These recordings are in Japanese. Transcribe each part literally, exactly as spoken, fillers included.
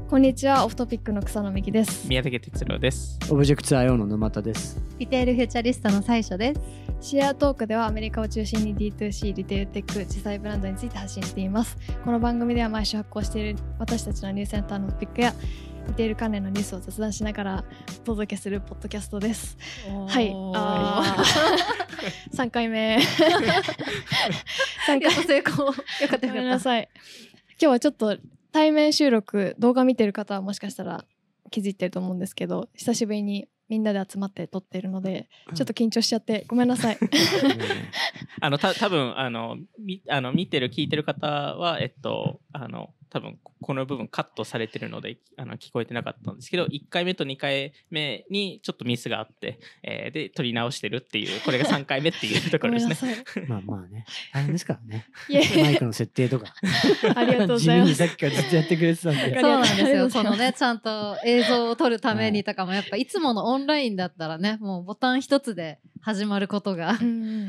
こんにちは、オフトピックの草野美希です。 宮武哲郎です。 オブジェクト アイオー の沼田です。 リテールフューチャリストの最初です。 シェアトークではアメリカを中心に ディーツーシー リテールテック実際ブランドについて発信しています。この番組では毎週発行している私たちのニュースセンターのトピックやリテール関連のニュースを雑談しながらお届けするポッドキャストです。はい、あさんかいめさんかい成功よかったよかった。ごめんなさい。今日はちょっと対面収録、動画見てる方はもしかしたら気づいてると思うんですけど、久しぶりにみんなで集まって撮ってるのでちょっと緊張しちゃってごめんなさいあのた多分あのみあの見てる聞いてる方はえっとあの多分この部分カットされてるのであの聞こえてなかったんですけど、いっかいめとにかいめにちょっとミスがあって、えー、で撮り直してるっていう、これがさんかいめっていうところですねまあまあね、大変ですからねマイクの設定とかありがとうございます。 地味にさっきからずっとやってくれてたんでそうなんですよ。そのね、ちゃんと映像を撮るためにとかもやっぱいつものオンラインだったらね、もうボタン一つで始まることが、うん、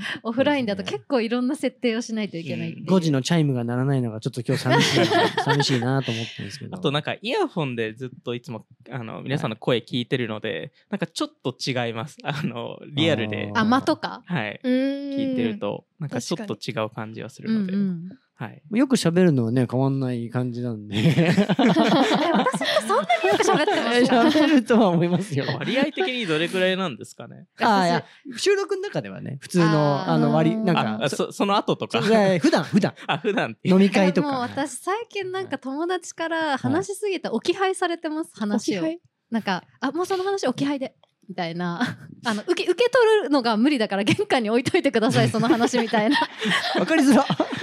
オフラインだと結構いろんな設定をしないといけないっていう、 ごじのチャイムが鳴らないのがちょっと今日寂しい寂しいなと思ってるんですけど、 あとなんかイヤホンでずっといつもあの皆さんの声聞いてるので、はい、なんかちょっと違います。あのリアルであ間とか、 はい、聞いてるとなんかちょっと違う感じはするので、うんうんはい、 よく喋るのはね変わんない感じなんで私ってそんなによく喋ってますか？ 喋るとは思いますよ。 割合的にどれくらいなんですかね。 あいや収録の中ではね普通の あ, あの割なんかそ, その後とか普段普段あ普段飲み会とか。 もう私最近なんか友達から話しすぎて置き配されてます、はい、話をなんかあもうその話置き配でみたいなあの受け、受け取るのが無理だから玄関に置いといてくださいその話みたいなわかりづら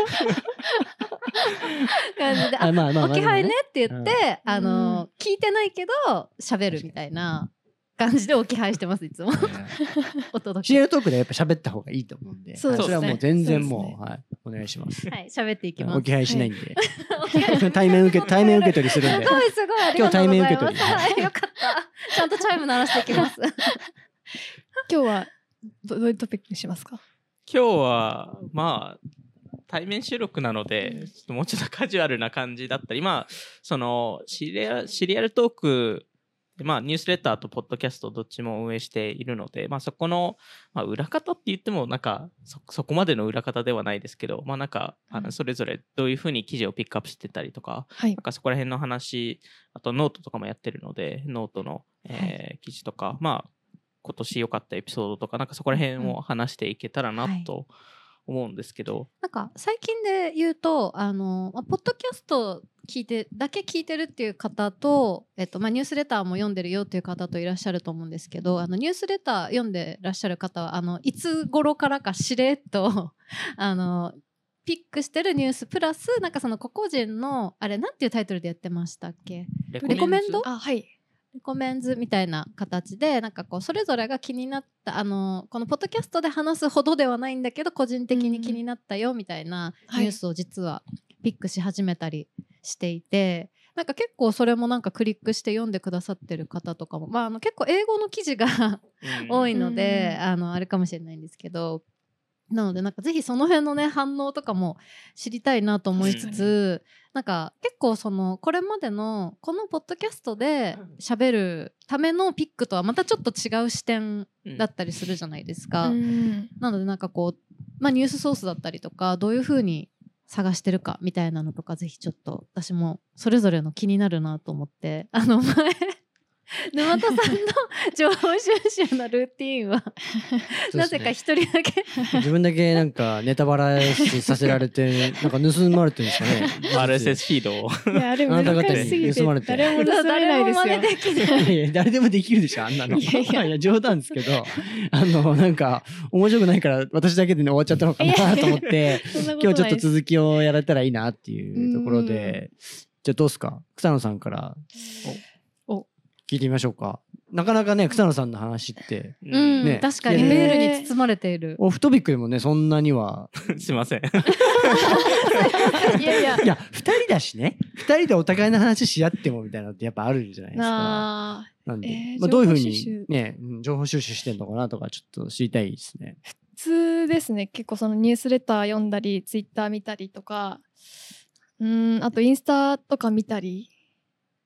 感じであ、まあまあ、置き配ねって言って、うん、あの聞いてないけど喋るみたいな感じで置き配してますいつもお届け。 シェアトークでやっぱ喋った方がいいと思うんで、 そうですね、 それはもう全然もう、ねはい、お願いします。 はい、喋っていきます。 置き配しないんで、はい、対面受け対面受け取りするんで。 すごいすごいあり今日がとうございます。 対面受け取り。 はい、よかった。ちゃんとチャイム鳴らしていきます。 今日は ど, どういうトピックにしますか？ 今日はまあ対面収録なので、ちょっともうちょっとカジュアルな感じだったり、まあそのシリア、シリアルトーク、まあニュースレターとポッドキャストどっちも運営しているので、まあそこの、まあ、裏方って言ってもなんか そ, そこまでの裏方ではないですけど、まあなんかあのそれぞれどういうふうに記事をピックアップしてたりとか、はい、なんかそこら辺の話、あとノートとかもやってるので、ノートの、えーはい、記事とか、まあ今年良かったエピソードとか、なんかそこら辺を話していけたらなと思うんですけど、うんはい、 なんか最近で言うとあのポッドキャスト聞いてだけ聞いてるっていう方と、えっとまあ、ニュースレターも読んでるよっていう方といらっしゃると思うんですけど、あのニュースレター読んでらっしゃる方はあのいつ頃からかしれっとあのピックしてるニュースプラスなんかその個々人のあれなんていうタイトルでやってましたっけ？レコメンド？あはいレコメンズみたいな形でなんかこうそれぞれが気になったあのこのポッドキャストで話すほどではないんだけど個人的に気になったよみたいなニュースを実はピックし始めたりしていて、なんか結構それもなんかクリックして読んでくださってる方とかも、まあ、あの結構英語の記事が多いのであのあれかもしれないんですけど、なのでなんかぜひその辺のね反応とかも知りたいなと思いつつ、なんか結構そのこれまでのこのポッドキャストで喋るためのピックとはまたちょっと違う視点だったりするじゃないですか、うん、なのでなんかこう、まあ、ニュースソースだったりとかどういう風に探してるかみたいなのとかぜひちょっと私もそれぞれの気になるなと思ってあの前沼田さんの情報収集のルーティーンはなぜか一人だけ自分だけなんかネタバラシさせられてなんか盗まれてるんですかねアールエスエス フィードをいやあれ難しすぎて誰も盗めないですよ。 できないいや誰でもできるでしょあんなの。いやいやいや冗談ですけどあのなんか面白くないから私だけで、ね、終わっちゃったのかなと思って今日ちょっと続きをやられたらいいなっていうところで、じゃあどうですか草野さんから聞いてみましょうか。なかなかね草野さんの話って、 うんね、確かにメールに包まれている。 オフトピックでもねそんなにはすいませんいやいやいやふたりだしねふたりでお互いの話し合ってもみたいなのってやっぱあるじゃないですか。なんで、えーまあ、どういうふうにね情報収集してんのかなとかちょっと知りたいですね。 普通ですね。結構そのニュースレター読んだりツイッター見たりとか、うーんあとインスタとか見たり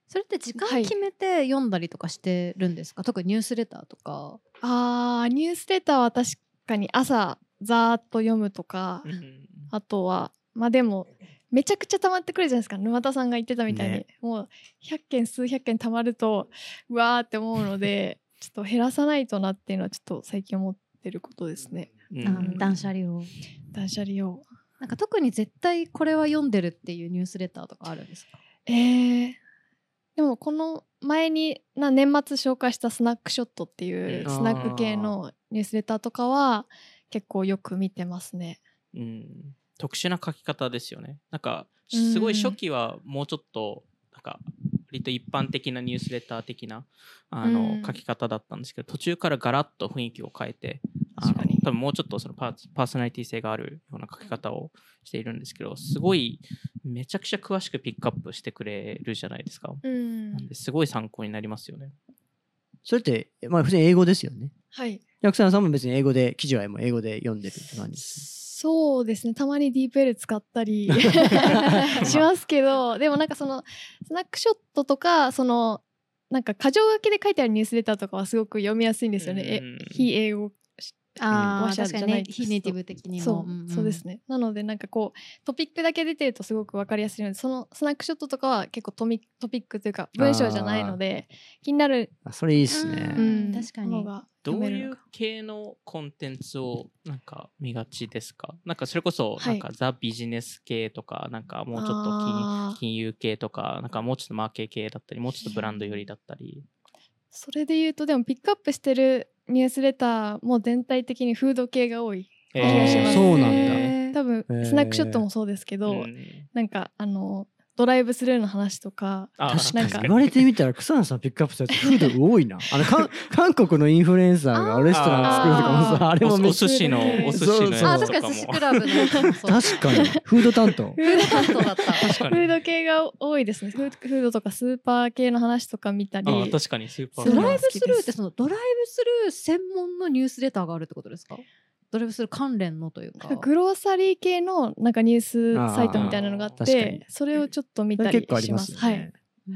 それって時間決めて読んだりとかしてるんですか、はい、特にニュースレターとか。 あーニュースレターは確かに朝ざーっと読むとか、うん、あとはまあでもめちゃくちゃ溜まってくるじゃないですか。沼田さんが言ってたみたいに、ね、もうひゃっけん数百件溜まるとうわーって思うのでちょっと減らさないとなっていうのはちょっと最近思ってることですね、 うん、断捨離を断捨離をなんか特に絶対これは読んでるっていうニュースレターとかあるんですか？ えーでもこの前にな年末紹介したスナックショットっていうスナック系のニュースレターとかは結構よく見てますね。 うん、特殊な書き方ですよね。なんかすごい初期はもうちょっとなんか割と一般的なニュースレター的なあの、うん、書き方だったんですけど、途中からガラッと雰囲気を変えて、あの多分もうちょっとそのパー、パーソナリティ性があるような書き方をしているんですけど、すごいめちゃくちゃ詳しくピックアップしてくれるじゃないですか、うん、なんですごい参考になりますよね。 それって、まあ、普通に英語ですよね。 はい。 アクサナさんも別に英語で記事は英語で読んでるって感じです。 そうですね、たまに ディーピーエル 使ったりしますけど、でもなんかそのスナックショットとかそのなんか箇条書きで書いてあるニュースレターとかはすごく読みやすいんですよね、え非英語ああ、確かにね、非ネイティブ的にも。 そう、うんうん、そうですね。なのでなんかこうトピックだけ出てるとすごく分かりやすいので、そのスナックショットとかは結構トミトピックというか文章じゃないので気になる。 あ、それいいっすね。 うん、確かに。 どういう系のコンテンツをなんか見がちですか？なんかそれこそなんかザビジネス系とか、なんかもうちょっと 金, 金融系とか、なんかもうちょっとマーケ系だったり、もうちょっとブランド寄りだったり。 それで言うとでもピックアップしてるニュースレターも全体的にフード系が多い気がします、 えー、そうなんだ。多分スナックショットもそうですけど、えー、なんかあのドライブスルーの話とか、 確かに言われてみたら草野さんピックアップしたやつフード多いな。あのか韓国のインフルエンサーがレストラン作るとかもさ、あれもお寿司のお寿司のやつとかも。 あ、確かに寿司クラブのやつもそう。 確かにフード担当。 フード担当だった。 確かに。 フード系が多いですね。フードとかスーパー系の話とか見たり。 あ、確かにスーパー。 ドライブスルーってそのドライブスルー専門のニュースレターがあるってことですか？ドライブスルー関連のというか。 グローサリー系のなんかニュースサイトみたいなのがあって、それをちょっと見たりします。はい。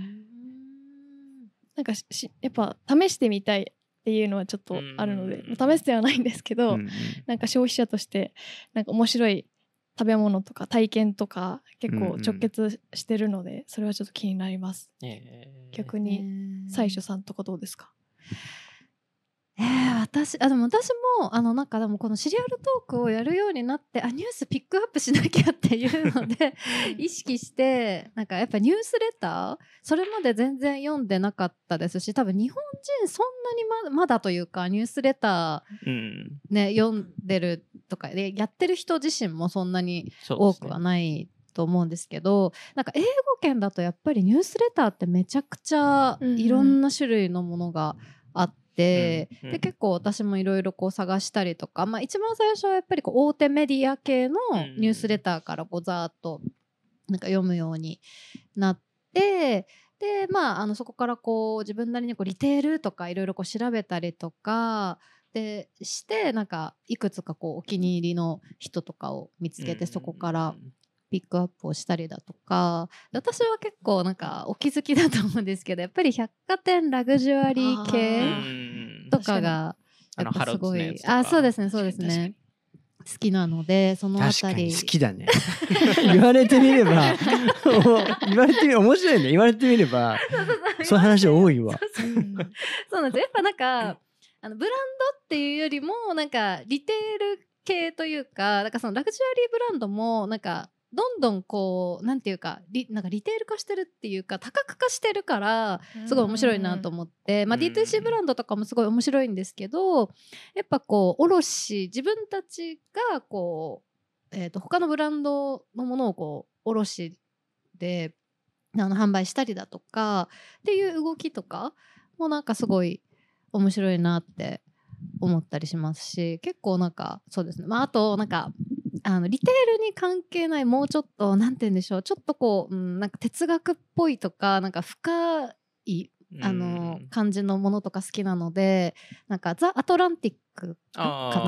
なんかしやっぱ試してみたいっていうのはちょっとあるので、試してはないんですけど、なんか消費者としてなんか面白い食べ物とか体験とか結構直結してるので、うんうん、それはちょっと気になります、えー、逆に最初さんとかどうですか？ えー、私あでも私もあのなんかでもこのシリアルトークをやるようになってあニュースピックアップしなきゃっていうので意識してなんかやっぱニュースレターそれまで全然読んでなかったですし多分日本人そんなに ま, まだというかニュースレター、ねうん、読んでるとかでやってる人自身もそんなに多くはないと思うんですけどなんか英語圏だとやっぱりニュースレターってめちゃくちゃいろんな種類のものがあって、で, うんうん、で結構私もいろいろ探したりとか、まあ、一番最初はやっぱりこう大手メディア系のニュースレターからこうざーっとなんか読むようになってで、まあ、あのそこからこう自分なりにこうリテールとかいろいろ調べたりとかでしてなんかいくつかこうお気に入りの人とかを見つけてそこからピックアップをしたりだとか私は結構なんかお気づきだと思うんですけどやっぱり百貨店ラグジュアリー系とかがやっぱすごいあそうですねそうですね好きなのでそのあたり確かに好きだね言われてみれば言われてみれば面白いね言われてみればそういう話多いわそうなんですやっぱなんかあのブランドっていうよりもなんかリテール系というかなんかそのラグジュアリーブランドもなんかどんどんこうなんていうか リ, なんかリテール化してるっていうか多角化してるからすごい面白いなと思って、まあ、ディーツーシー ブランドとかもすごい面白いんですけどやっぱこう卸自分たちがこう、えー、と他のブランドのものをこう卸であの販売したりだとかっていう動きとかもなんかすごい面白いなって思ったりしますし結構なんかそうですね、まあ、あとなんかあのリテールに関係ないもうちょっとなんて言うんでしょうちょっとこう、うん、なんか哲学っぽいとかなんか深いあの感じのものとか好きなのでなんかザ・アトランティックかな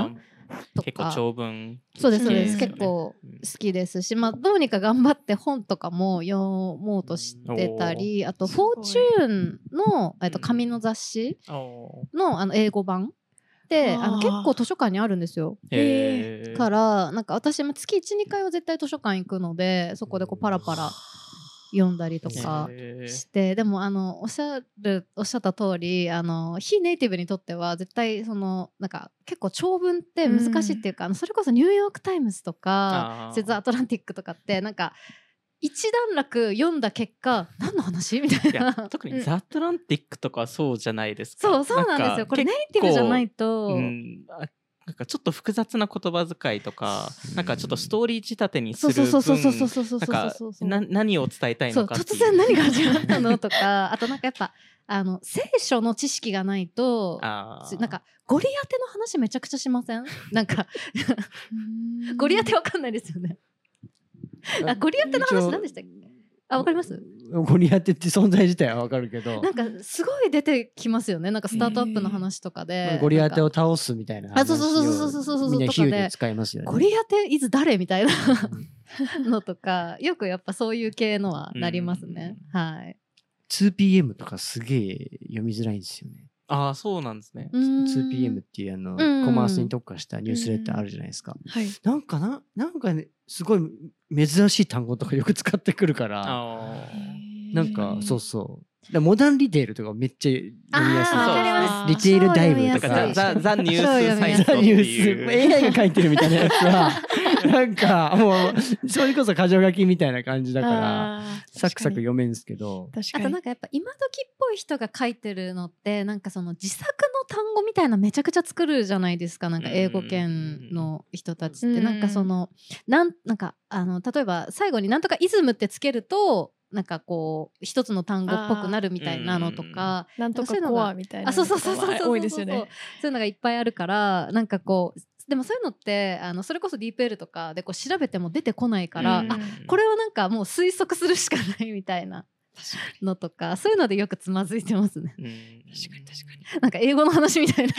とか結構長文そうですそうです、 好き結構好きですし、まあ、どうにか頑張って本とかも読もうとしてたり、あと「フォーチューンの」えっと、紙の雑誌の、あの英語版であの結構図書館にあるんですよ。 へーからなんか私も月いち、にかいは絶対図書館行くので、そこでこうパラパラ読んだりとかして、でもあのおっしゃるおっしゃった通り、あの非ネイティブにとっては絶対そのなんか結構長文って難しいっていうか、あのそれこそニューヨークタイムズとかセズアトランティックとかってなんか一段落読んだ結果何の話みたいな。 いや特にザ・アトランティックとかはそうじゃないですか。 そうそうなんですよ。これネイティブじゃないと、 うん、なんかちょっと複雑な言葉遣いとか、なんかちょっとストーリー仕立てにする分、なんか何を伝えたいのかっていう。 突然何が始まったのとか、あとなんかやっぱあの聖書の知識がないと、なんかゴリアテの話めちゃくちゃしません？なんかゴリアテわかんないですよね。あ、ゴリアテの話何でしたっけ？あ、わかります？ ゴリアテって存在自体はわかるけど、 なんかすごい出てきますよね。なんかスタートアップの話とかで、 ゴリアテを倒すみたいな話をあ、そうそうそうそうそうそうみんな比喩で使いますよね。 ゴリアテイズ誰みたいなのとか、よくやっぱそういう系のはなりますね。はい。 ツーピーエム とかすげえ読みづらいんですよね。 ああ、そうなんですね。 ツーピーエム っていうあのコマースに特化したニュースレターあるじゃないですか。 はい。 なんかな、なんかね、すごい珍しい単語とかよく使ってくるから、なんかそうそう。だモダンリテールとかめっちゃ読みやすい。 あリテールダイブとかザ・ザ・ニュースサイトっていうエーアイ が書いてるみたいなやつはなんかもうそれこそ箇条書きみたいな感じだからサクサク読めんですけど、 あとなんかやっぱ今時っぽい人が書いてるのってなんかその自作の単語みたいなめちゃくちゃ作るじゃないですか。なんか英語圏の人たちってなんかそのなんなんかあの例えば最後になんとかイズムってつけるとなんかこう一つの単語っぽくなるみたいなのとか、 なんとかコアみたいなのが多いですよね。 そういうのがいっぱいあるからなんかこうでもそういうのってあのそれこそ ディープエル とかでこう調べても出てこないから、あこれはなんかもう推測するしかないみたいなのとか、そういうのでよくつまずいてますね。 うん、確かに確かに。 なんか英語の話みたいな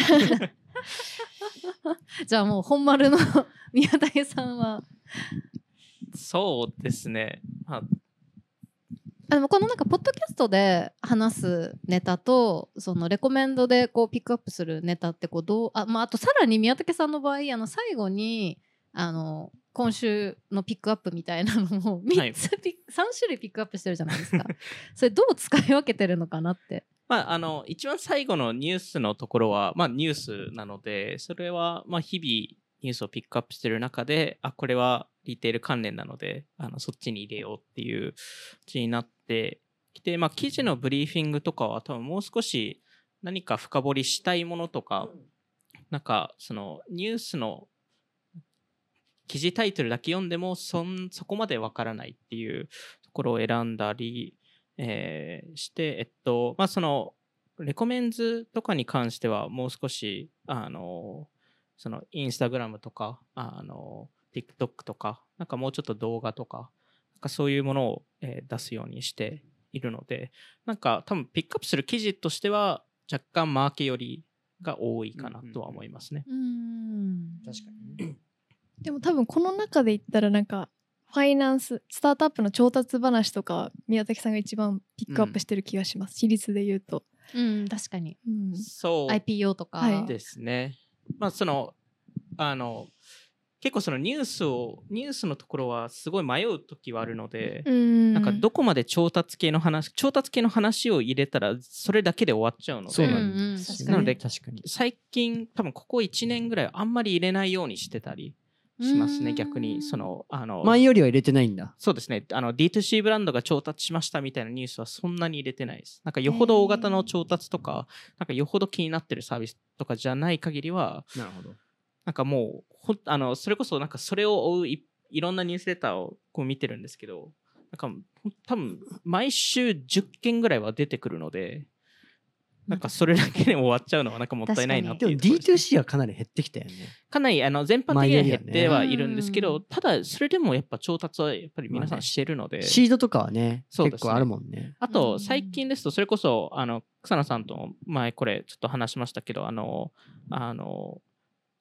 じゃあもう本丸の宮武さんは。 そうですね、まああでもこのなんかポッドキャストで話すネタとそのレコメンドでこうピックアップするネタってこうどう あ,、まあ、あとさらに宮武さんの場合あの最後にあの今週のピックアップみたいなのをみっつ、はい、さん種類ピックアップしてるじゃないですかそれどう使い分けてるのかなって。 まあ、あの一番最後のニュースのところは、まあ、ニュースなのでそれはまあ日々ニュースをピックアップしてる中で、あこれはリテール関連なのであのそっちに入れようっていう形になってきて、まあ、記事のブリーフィングとかは多分もう少し何か深掘りしたいものとか、なんかそのニュースの記事タイトルだけ読んでも そ, んそこまでわからないっていうところを選んだり、えー、して、えっとまあ、そのレコメンズとかに関してはもう少しあのそのインスタグラムとかあの TikTok とかなんかもうちょっと動画とかなんかそういうものを、えー、出すようにしているので、なんか多分ピックアップする記事としては若干マーケ寄りが多いかなとは思いますね。 うんうんうん、 確かにでも多分この中で言ったらなんかファイナンススタートアップの調達話とか宮崎さんが一番ピックアップしてる気がします、うん、比率で言うと。 うん、確かに、うん、 そうアイピーオー とかですね、まあそのあの結構そのニュースをニュースのところはすごい迷う時はあるので、 うんなんかどこまで調達系の話調達系の話を入れたらそれだけで終わっちゃうので、 そうなんですよね、 なので確かに最近多分ここいちねんぐらいあんまり入れないようにしてたりしますね。逆にそのあの前よりは入れてないんだ。 そうですね、あの ディーツーシー ブランドが調達しましたみたいなニュースはそんなに入れてないです。なんかよほど大型の調達とかなんかよほど気になってるサービスとかじゃない限りは、 なるほど、 なんかもうほあのそれこそなんかそれを追う い, いろんなニュースレターをこう見てるんですけど、なんか多分毎週じゅっけんぐらいは出てくるので、なんかそれだけで終わっちゃうのはなんかもったいないなっていう。 でも ディーツーシー はかなり減ってきたよね。 かなりあの全般的には減ってはいるんですけど、ね、ただそれでもやっぱ調達はやっぱり皆さんしてるので、まあね、 シードとかはね、 そうですね、 結構あるもんね。 あと最近ですとそれこそあの草野さんと前これちょっと話しましたけど、あのあのなんか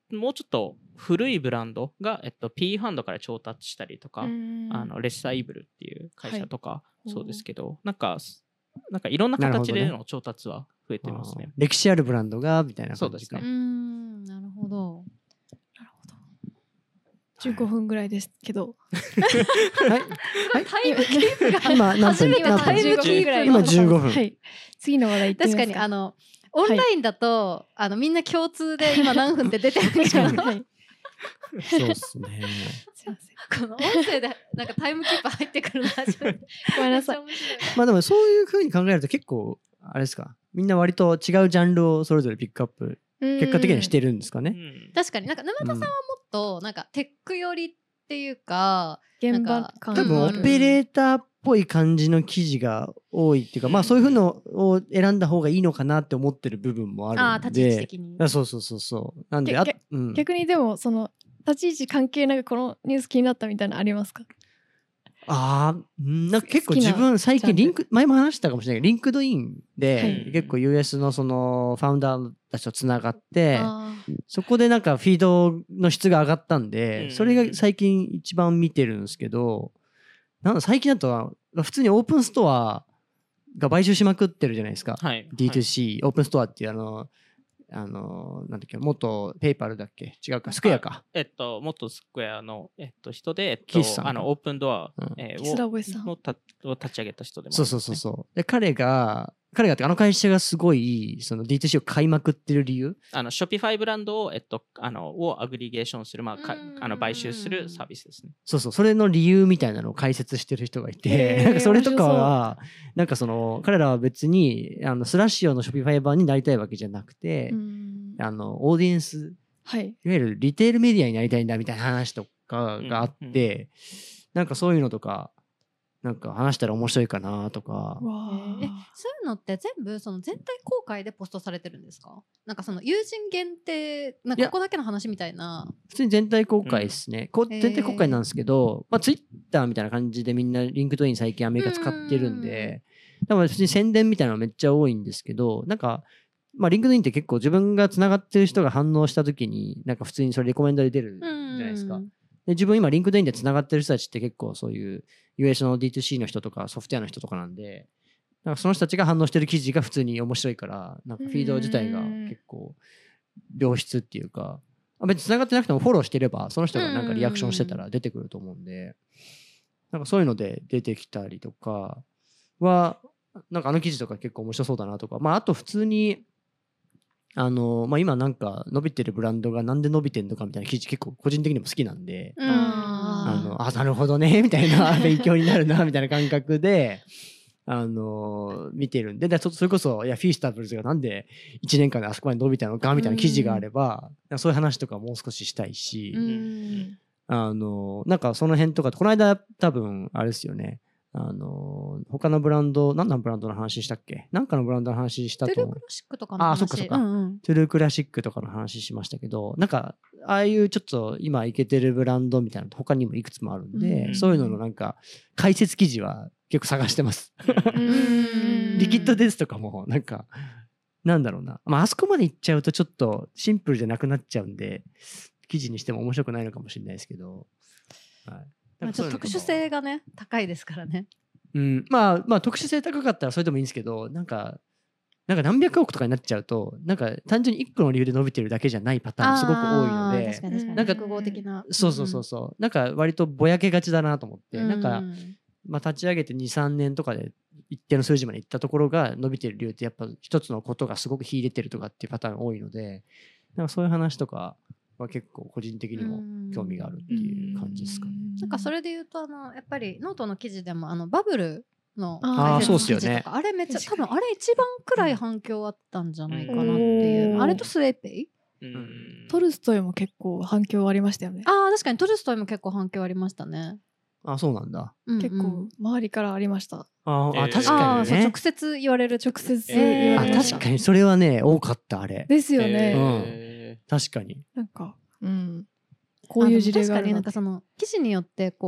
もうちょっと古いブランドが、えっと、ピー ファンドから調達したりとか、あのレッサーイブルっていう会社とかそうですけど、はい、なんかなんかいろんな形での調達は増えてますね。 歴史あるブランドがみたいな感じですか。 うーん、なるほど。 なるほど。じゅうごふんぐらいですけど。 はい。 はい、タイムキープが今何分？ 今タイムキープ今じゅうごふん。 はい。次の話題行ってみますか。 確かにあのオンラインだと、はい、あのみんな共通で今何分って出てるんですけど。はい。 そうですね。 すいません。この音声でなんかタイムキープ入ってくるの初めて。 ごめんなさい。 まあでもそういう風に考えると結構あれですか。みんな割と違うジャンルをそれぞれピックアップ結果的にはしてるんですかね。 確かになんか沼田さんはもっとなんかテック寄りっていうか、 現場感多分オペレーターっぽい感じの記事が多いっていうか、まあそういうのを選んだ方がいいのかなって思ってる部分もあるんで。ああ、立ち位置的に。そうそうそうそう。なんであ、 うん、逆にでもその立ち位置関係なくこのニュース気になったみたいなのありますか？ ああ、なんか結構自分最近リンク前も話したかもしれないけどリンクドインで結構 ユーエス のそのファウンダーたちとつながってそこでなんかフィードの質が上がったんでそれが最近一番見てるんですけど、なんだ最近だと普通にオープンストアが買収しまくってるじゃないですか、はい、ディーツーシー、はい、オープンストアっていうあのあのなんだっけ元ペイパルだっけ違うかスクエアかえっと元スクエアの、えっと、人で、えっと、あのオープンドア、うんえー、を, を, たを立ち上げた人でもあるんですね。 そうそうそうそうで彼が彼がってあの会社がすごいその ディーツーシー を買いまくってる理由あのショピファイブランドを、えっと、あのをアグリゲーションする、まあ、かあの買収するサービスですね。 そうそうそれの理由みたいなのを解説してる人がいてなんかそれとかはなんかその彼らは別にあのスラッシュ用のショピファイバーになりたいわけじゃなくてあのオーディエンス、はい、いわゆるリテールメディアになりたいんだみたいな話とかがあって、うんうん、なんかそういうのとかなんか話したら面白いかなとか。 えそういうのって全部その全体公開でポストされてるんですか？なんかその友人限定なんかここだけの話みたいな。 普通に全体公開ですね、うん、全体公開なんですけど、まあ、ツイッターみたいな感じでみんなリンクドイン最近アメリカ使ってるんで多分普通に宣伝みたいなのめっちゃ多いんですけどなんかまあ、リンクドインって結構自分がつながってる人が反応した時になんか普通にそれレコメンドで出るじゃないですか。で自分今リンクドインでつながってる人たちって結構そういう ユーエス の ディーツーシー の人とかソフトウェアの人とかなんでなんかその人たちが反応してる記事が普通に面白いからなんかフィード自体が結構良質っていうか別につながってなくてもフォローしてればその人がなんかリアクションしてたら出てくると思うんでなんかそういうので出てきたりとかはなんかあの記事とか結構面白そうだなとかまああと普通にあのまあ、今なんか伸びてるブランドがなんで伸びてんのかみたいな記事結構個人的にも好きなんであのあなるほどねみたいな勉強になるなみたいな感覚であの見てるんででそれこそいやフィースタブルズがなんでいちねんかんであそこまで伸びたのかみたいな記事があればそういう話とかもう少ししたいしあのなんかその辺とかこの間多分あれですよねあの他のブランド何のブランドの話したっけなんかのブランドの話したとトゥルークラシックとかの話あそっかそっか、うんうん、トゥルークラシックとかの話しましたけどなんかああいうちょっと今イケてるブランドみたいなの他にもいくつもあるんで、うん、そういうののなんか解説記事は結構探してますリキッドですとかもなんかなんだろうな、まあ、あそこまでいっちゃうとちょっとシンプルじゃなくなっちゃうんで記事にしても面白くないのかもしれないですけど、はいまあ、ちょっと特殊性がね高いですからね、 うん、まあまあ特殊性高かったらそれでもいいんですけどなんかなんか何百億とかになっちゃうとなんか単純にいっこの理由で伸びてるだけじゃないパターンすごく多いので確かに確かになんか複合的なそうそうそうそう、うん、なんか割とぼやけがちだなと思って、うん、なんか、まあ、立ち上げて にさんねんとかで一定の数字までいったところが伸びてる理由ってやっぱ一つのことがすごく秀でてるとかっていうパターンが多いのでなんかそういう話とかは結構個人的にも興味があるっていう感じですかね。 なんかそれで言うとあのやっぱりノートの記事でもあのバブルの解説記事とか あ, あれめっちゃ多分あれ一番くらい反響あったんじゃないかなっていうあれとスウェーペイうんトルストイも結構反響ありましたよね。 ああ確かにトルストイも結構反響ありましたね。 あそうなんだ、 うんうん、結構周りからありました。 ああ確かにね直接言われる直接言われました、えー、確かにそれはね多かったあれですよね、 うん、確かになんか、うん、こういう事例がある確かになんかその記事によってこう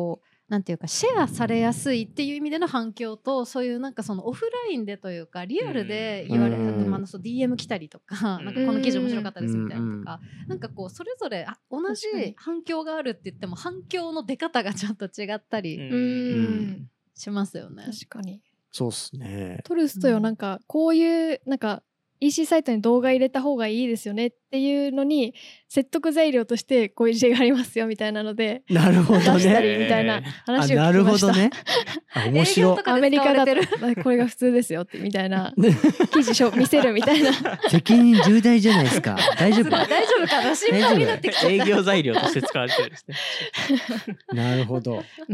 なんていうかシェアされやすいっていう意味での反響と、そういうなんかそのオフラインでというかリアルで言われた、まあ、そう ディーエム 来たりとか、 うん、 なんかこの記事面白かったですみたいなとか、 うん、 なんかこうそれぞれ同じ反響があるって言っても反響の出方がちょっと違ったりしますよね。 確かにそうっすね。 トルストイはなんかこういうなんかイーシー サイトに動画入れた方がいいですよねっていうのに説得材料としてこういう事例がありますよみたいなのでなるほどね出したりみたいな話を聞きました。 なるほどね。あ、面白い。 アメリカだとこれが普通ですよってみたいな記事を見せるみたいな責任重大じゃないですか。大丈夫大丈夫かな、心配になってきちゃった。 営業材料として使われてるんですねなるほど。 うん、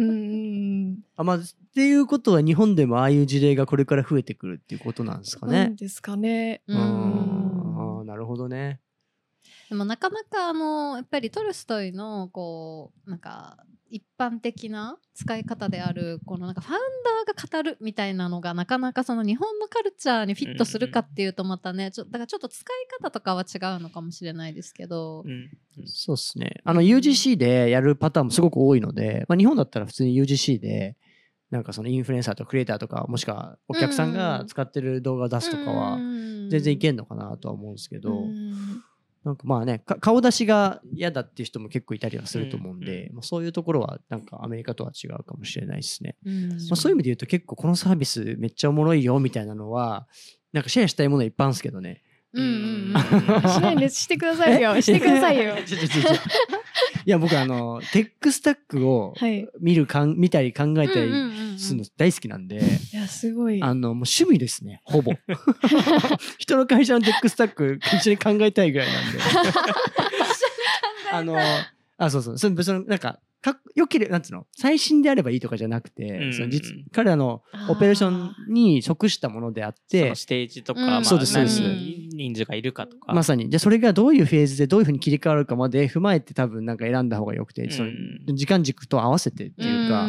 あ、まあ、っていうことは日本でもああいう事例がこれから増えてくるっていうことなんですかね。 なんですかね。 うん、あ、なるほどね。 でもなかなかあのやっぱりトルストイのこうなんか一般的な使い方であるこのなんかファウンダーが語るみたいなのがなかなかその日本のカルチャーにフィットするかっていうとまたね、ちょだからちょっと使い方とかは違うのかもしれないですけど、 うん、 そうですね。あの ユージーシー でやるパターンもすごく多いので、まあ、日本だったら普通に ユージーシー でなんかそのインフルエンサーとクリエイターとかもしくはお客さんが使ってる動画を出すとかは全然いけんのかなとは思うんですけど、なんかまあね、顔出しが嫌だっていう人も結構いたりはすると思うんで、うんうん、まあ、そういうところはなんかアメリカとは違うかもしれないですね。うんまあ、そういう意味で言うと結構このサービスめっちゃおもろいよみたいなのはなんかシェアしたいものいっぱいあるんですけどね。 うんうんうん、しないんです。してくださいよ。してくださいよ。 ちょちょちょちょいや僕あのテックスタックを見るかん見たり考えたりするの大好きなんで、 いやすごいあのもう趣味ですねほぼ人の会社のテックスタック一緒に考えたいぐらいなんであのあそうそうそのそのなんかかよければなんつうの最新であればいいとかじゃなくて、うん、その実彼らのオペレーションに即したものであってそのステージとか、うんまあ、 そうです何人数がいるかとかまさにでそれがどういうフェーズでどういうふうに切り替わるかまで踏まえて多分なんか選んだ方がよくて、うん、その時間軸と合わせてっていうか、うん、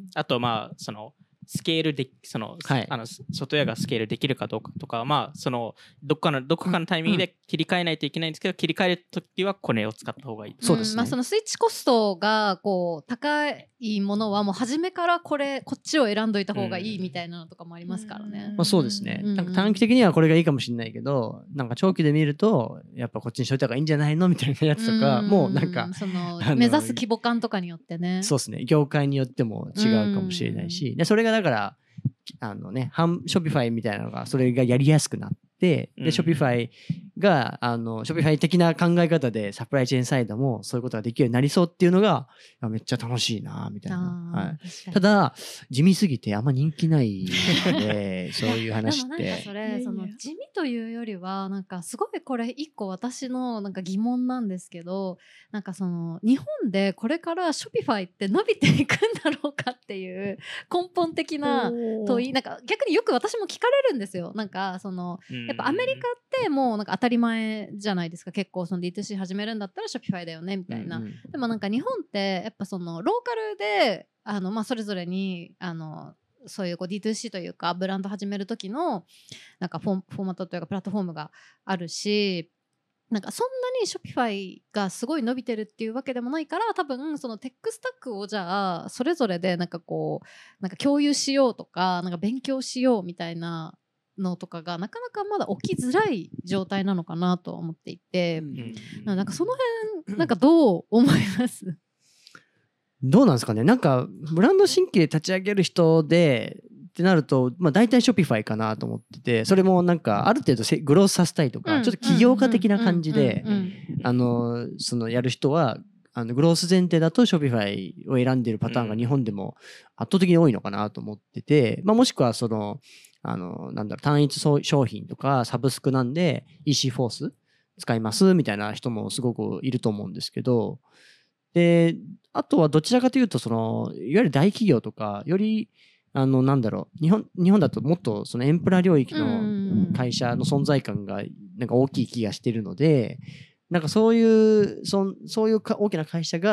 あとまあそのスケールでその、はい、あのソフトウェアがスケールできるかどうかとかまあそのどっかのどこかのタイミングで切り替えないといけないんですけど、うん、切り替えるときはこれを使った方がいい。 そうですね。 まあそのスイッチコストがこう高いものはもう初めからこれこっちを選んどいた方がいいみたいなのとかもありますからね。 うん、まあそうですね。なんか短期的にはこれがいいかもしれないけど、なんか長期で見るとやっぱこっちにしといた方がいいんじゃないのみたいなやつとか、うん、もうなんかその目指す規模感とかによってね。 そうですね。業界によっても違うかもしれないし、でそれがだからあのね、ショピファイみたいなのがそれがやりやすくなって、でショピファイがあのショピファイ的な考え方でサプライチェーンサイドもそういうことができるようになりそうっていうのがめっちゃ楽しいなみたいな、はい、ただ地味すぎてあんま人気ないのでそういう話ってでもなんかそれその地味というよりはなんかすごいこれ一個私のなんか疑問なんですけど、なんかその日本でこれからショピファイって伸びていくんだろうかっていう根本的な問い、なんか逆によく私も聞かれるんですよ。なんかそのやっぱアメリカってもうなんか当たり前じゃないですか。結構その ディーツーシー 始めるんだったらショピファイだよねみたいな、うんうん、でもなんか日本ってやっぱそのローカルであの、まあ、それぞれにあのそういうこう ディーツーシー というかブランド始める時のなんかフォ、フォーマットというかプラットフォームがあるし、なんかそんなにショピファイがすごい伸びてるっていうわけでもないから、多分そのテックスタックをじゃあそれぞれでなんかこうなんか共有しようとかなんか勉強しようみたいなのとかがなかなかまだ起きづらい状態なのかなと思っていて、うん、なんかその辺なんかどう思いますどうなんですかね。なんかブランド新規で立ち上げる人でってなると、まあ、大体ショピファイかなと思ってて、それもなんかある程度グロースさせたいとか、うん、ちょっと起業家的な感じであのそのやる人はあのグロース前提だとショピファイを選んでいるパターンが日本でも圧倒的に多いのかなと思ってて、まあ、もしくはそのあのなんだろう単一商品とかサブスクなんで イーシー フォース使いますみたいな人もすごくいると思うんですけど、であとはどちらかというとそのいわゆる大企業とかよりあのなんだろう日本日本だともっとそのエンプラ領域の会社の存在感がなんか大きい気がしているので、なんかそういうそそういう大きな会社が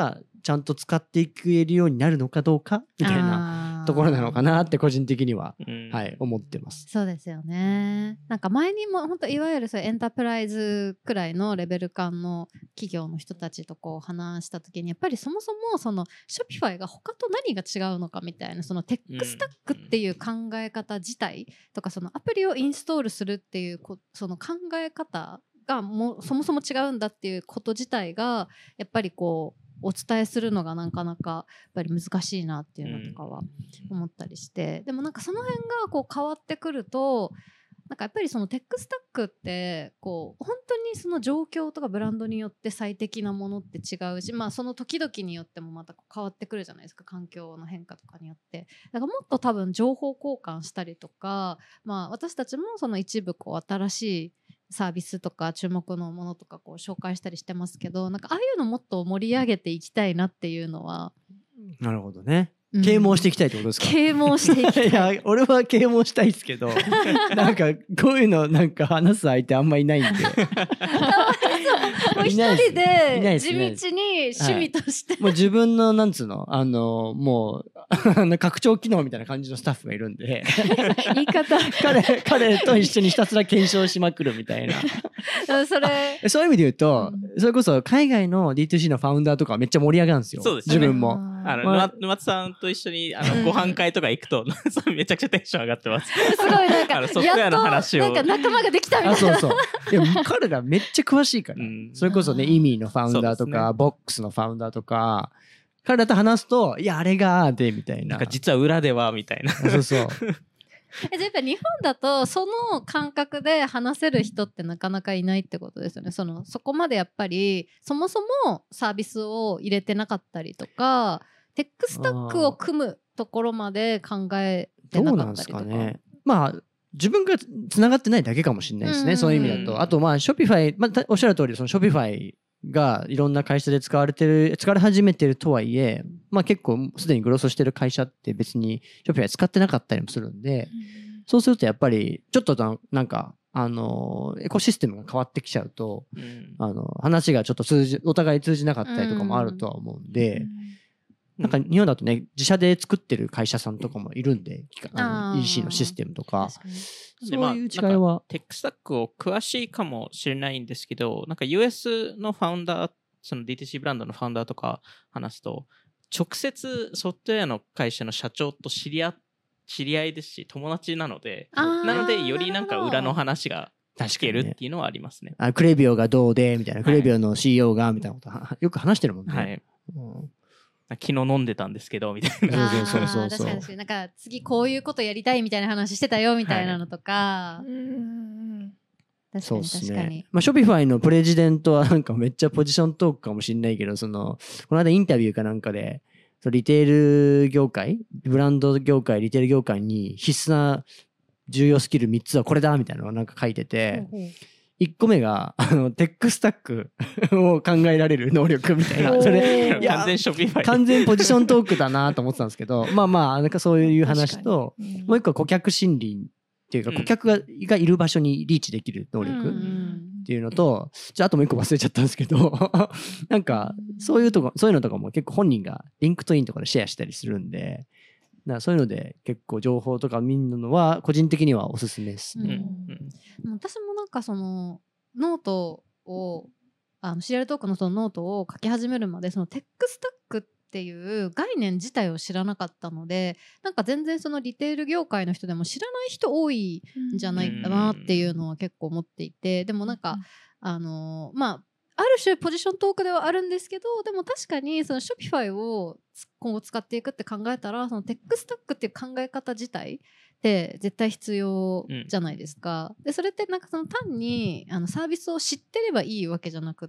ちゃんと使っていけるようになるのかどうかみたいなところなのかなって個人的には、はい、思ってます。 そうですよね。なんか前にも本当いわゆるそうエンタープライズくらいのレベル感の企業の人たちとこう話した時に、やっぱりそもそもその Shopify が他と何が違うのかみたいな、そのテックスタックっていう考え方自体とか、そのアプリをインストールするっていうこその考え方がもそもそも違うんだっていうこと自体がやっぱりこうお伝えするのがなかなかやっぱり難しいなっていうのとかは思ったりして、うん、でもなんかその辺がこう変わってくると、なんかやっぱりそのテックスタックってこう本当にその状況とかブランドによって最適なものって違うし、まあその時々によってもまた変わってくるじゃないですか、環境の変化とかによって。だからもっと多分情報交換したりとか、まあ私たちもその一部こう新しいサービスとか注目のものとかこう紹介したりしてますけど、なんかああいうのもっと盛り上げていきたいなっていうのは。 なるほどね。啓蒙していきたいってことですか？ 啓蒙していきたい。 いや俺は啓蒙したいですけどなんかこういうのなんか話す相手あんまいないんでもう一人で地道に趣味として、 はい、もう自分のなんつうのあのもう拡張機能みたいな感じのスタッフがいるんで言い方彼彼と一緒にひたすら検証しまくるみたいなそれそういう意味で言うと、うん、それこそ海外の ディーツーシー のファウンダーとかはめっちゃ盛り上がるんですよ。 そうですね、 自分もあの、まあ、沼津さんと一緒にあのご飯会とか行くとめちゃくちゃテンション上がってます。 すごいなんかあのソフトウェアの話をやっとなんか仲間ができたみたいな。 あそうそういや彼らめっちゃ詳しいから、うん、それこそねイミーのファウンダーとか、ね、ボックスのファウンダーとか彼らと話すといやあれがでみたいな、 なんか実は裏ではみたいなそうそうえじゃあやっぱ日本だとその感覚で話せる人ってなかなかいないってことですよね。そのそこまでやっぱりそもそもサービスを入れてなかったりとかテックスタックを組むところまで考えてなかったりとか。どうなんですかね。 まあ自分がつながってないだけかもしれないですね、そういう意味だと。あとまあ Shopify、まあ、おっしゃる通りその Shopify がいろんな会社で使われてる使われ始めてるとはいえ、まあ、結構すでにグロスしてる会社って別に Shopify 使ってなかったりもするんで、うん、そうするとやっぱりちょっとなんかあのエコシステムが変わってきちゃうと、うん、あの話がちょっと通じお互い通じなかったりとかもあるとは思うんで、うん、なんか日本だとね自社で作ってる会社さんとかもいるんで、あの イーシー のシステムとかそういう違いは、まあ、 テックスタックを詳しいかもしれないんですけど、なんか ユーエス のファウンダー、その ディーティーシー ブランドのファウンダーとか話すと直接ソフトウェアの会社の社長と知り合知り合いですし友達なので、なのでよりなんか裏の話が聞けるっていうのはありますね。 あクレビオがどうでみたいな、クレビオの シーイーオー がみたいなことよく話してるもんね。 はい、うん昨日飲んでたんですけどみたいな。そうそうそうそう。確かに確かになんか次こういうことやりたいみたいな話してたよみたいなのとか。はい、うん確かに確かに。 まあ Shopify のプレジデントはなんかめっちゃポジショントークかもしれないけど、そのこの間インタビューかなんかでリテール業界、ブランド業界、リテール業界に必須な重要スキルみっつはこれだみたいなのをなんか書いてて。うんうんいっこめがあのテックスタックを考えられる能力みたいな、それいや完全ショピファイ完全ポジショントークだなと思ってたんですけどまあまあなんかそういう話と、うん、もう一個は顧客心理っていうか、うん、顧客ががいる場所にリーチできる能力っていうのと、じゃああともう一個忘れちゃったんですけどなんかそういうとこそういうのとかも結構本人がリンクトインとかでシェアしたりするんで。なそういうので結構情報とか見るのは個人的にはおすすめですね。 うん、私もなんかそのノートをあのシリアルトークのそのノートを書き始めるまでそのテックスタックっていう概念自体を知らなかったので、なんか全然そのリテール業界の人でも知らない人多いんじゃないかなっていうのは結構思っていて、でもなんかあのまあある種ポジショントークではあるんですけど、でも確かにその Shopify を今後使っていくって考えたらそのテックスタックっていう考え方自体って絶対必要じゃないですか、うん、でそれってなんかその単にあのサービスを知ってればいいわけじゃなくって、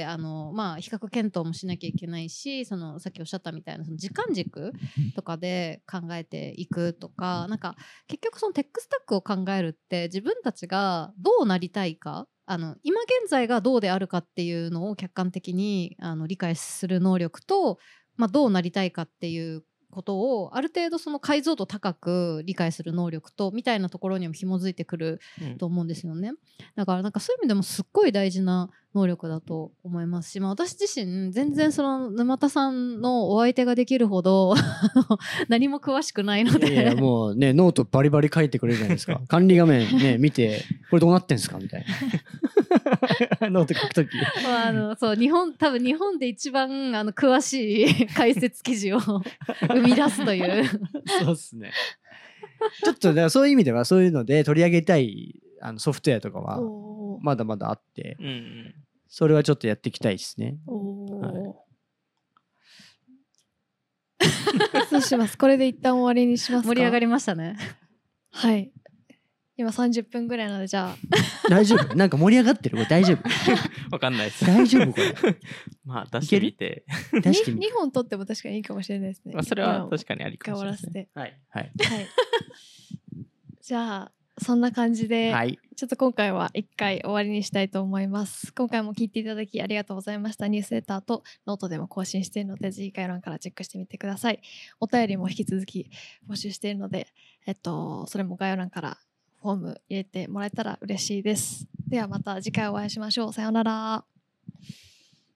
あの、まあ、比較検討もしなきゃいけないし、そのさっきおっしゃったみたいなその時間軸とかで考えていくとか、なんか結局そのテックスタックを考えるって自分たちがどうなりたいか、あの今現在がどうであるかっていうのを客観的にあの理解する能力と、まあ、どうなりたいかっていうことをある程度その解像度高く理解する能力とみたいなところにも紐づいてくると思うんですよね、うん、だからなんかそういう意味でもすっごい大事な能力だと思いますし、まあ、私自身全然その沼田さんのお相手ができるほど何も詳しくないので。 いやいやもうねノートバリバリ書いてくれるじゃないですか管理画面ね見てこれどうなってんすかみたいなノート書くときまあ、あのそう日本多分日本で一番あの詳しい解説記事を生み出すというそうっすねちょっとだからそういう意味ではそういうので取り上げたいあのソフトウェアとかはまだまだあって、うんうん、それはちょっとやっていきたいですね。お、はい、 そうします。これで一旦終わりにしますか。 盛り上がりましたね。 はい。今さんじゅっぷんぐらいなのでじゃあ大丈夫なんか盛り上がってるこれ大丈夫わかんないです大丈夫これまあ出してみて出してみてにほん取っても確かにいいかもしれないですね、 まあ、それは確かにありかもしれないですね。 はいはい、 はい、じゃあそんな感じで、はい、ちょっと今回は一回終わりにしたいと思います。今回も聞いていただきありがとうございました。ニュースレターとノートでも更新しているのでぜひ概要欄からチェックしてみてください。お便りも引き続き募集しているので、えっと、それも概要欄からフォーム入れてもらえたら嬉しいです。ではまた次回お会いしましょう。さようなら。